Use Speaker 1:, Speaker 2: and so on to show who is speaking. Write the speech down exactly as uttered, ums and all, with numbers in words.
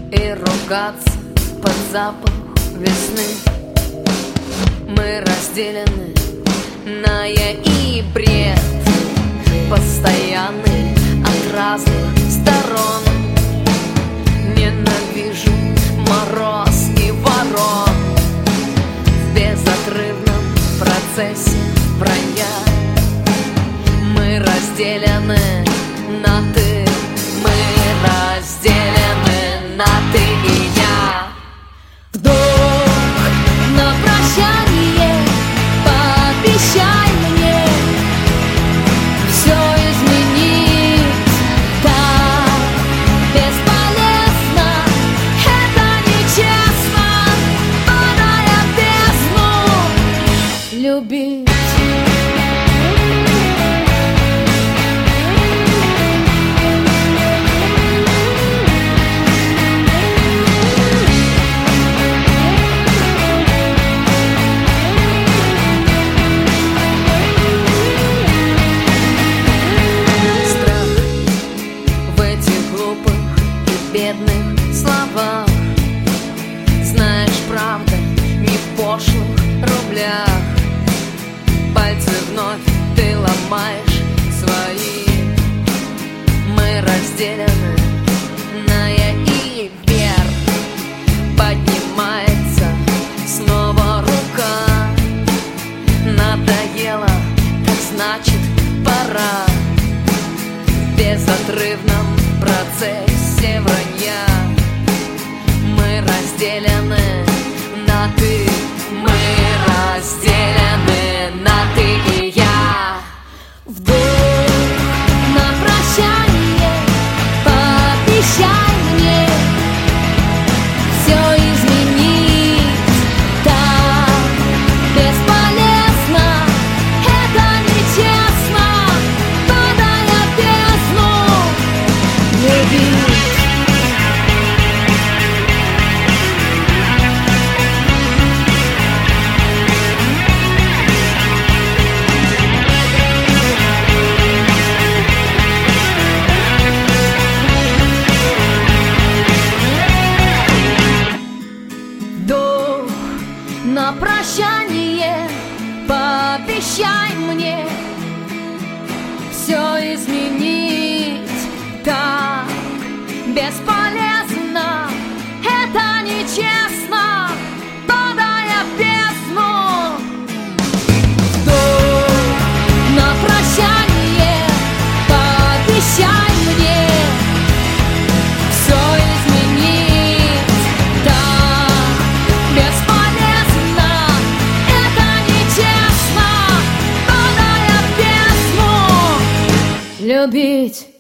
Speaker 1: и ругаться под запах весны. Мы разделены на я и бред, постоянный от разных сторон. Ненавижу мороз и ворон в безотрывном процессе вранья. Мы разделены на ты, мы разделены на ты и я. Вдох на прощание, пообещай мне все изменить. Так бесполезно, это нечестно, падая в бездну, любить. Бедных словах, знаешь, правда не в пошлых рублях. Пальцы вновь ты ломаешь свои. Мы разделены на я и вверх. Поднимается снова рука. Надоело, так значит пора. В безотрывном процессе вранья мы разделены на ты, мы разделены на ты и я. Вдох на прощание, пообещай мне все изменить. Так бесполезно, это нечестно, падая в бездну, любить. Вдох на прощание, пообещай мне все изменить. Так бесполезно, это нечестно, падая в бездну. Вдох на прощание, пообещай мне все изменить. Так бесполезно, это нечестно, падая в бездну, любить.